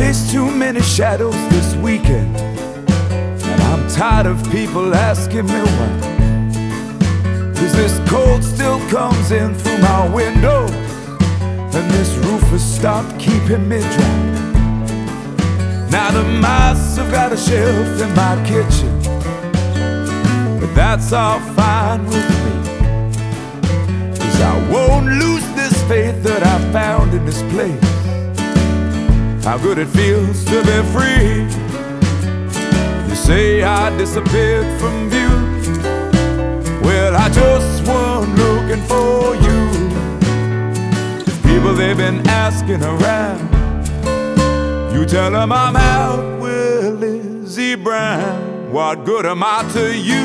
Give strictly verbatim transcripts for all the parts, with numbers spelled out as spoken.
faced too many shadows this weekend, and I'm tired of people asking me why. Cause this cold still comes in through my window, and this roof has stopped keeping me dry. Now the mice have got a shelf in my kitchen, but that's all fine with me, cause I won't lose this faith that I found in this place. How good it feels to be free. You say I disappeared from view. Well, I just wasn't looking for you. The people, they've been asking around. You tell them I'm out with Lizzie Brown. What good am I to you?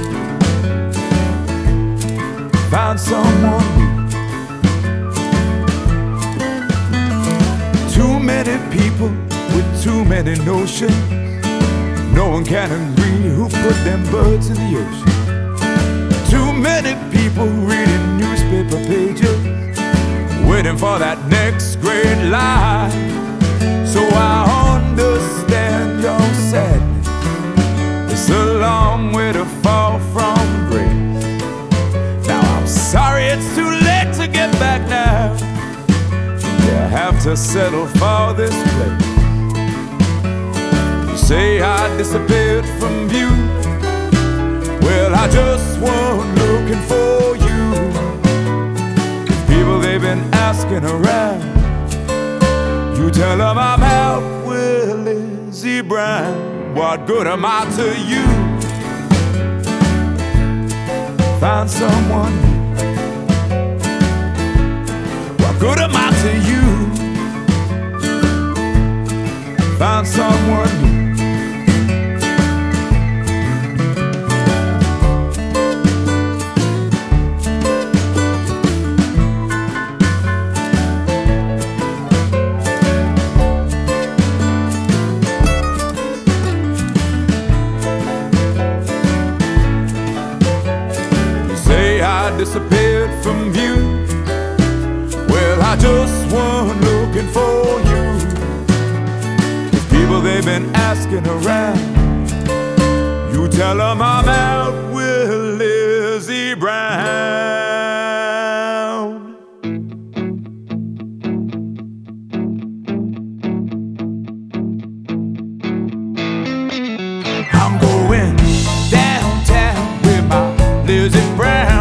Find someone new. Too many people with too many notions. No one can agree who put them birds in the ocean. Too many people reading newspaper pages, waiting for that next great lie. So I understand your sadness. It's a long way to fall from grace. Now I'm sorry it's too late to get back now. You have to settle for this place. You say I disappeared from view. Well, I just wasn't looking for you. People, they've been asking around. You tell them I'm out with Lizzie Brown. What good am I to you? Find someone new. What good am I to you? Find someone new. Disappeared from view. Well, I just wasn't looking for you. The people, they've been asking around. You tell them I'm out with Lizzie Brown. I'm going downtown with my Lizzie Brown.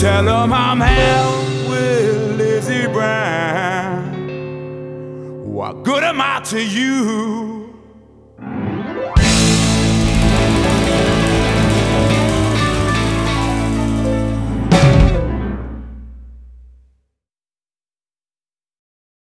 Tell them I'm out with Lizzie Brown. What good am I to you?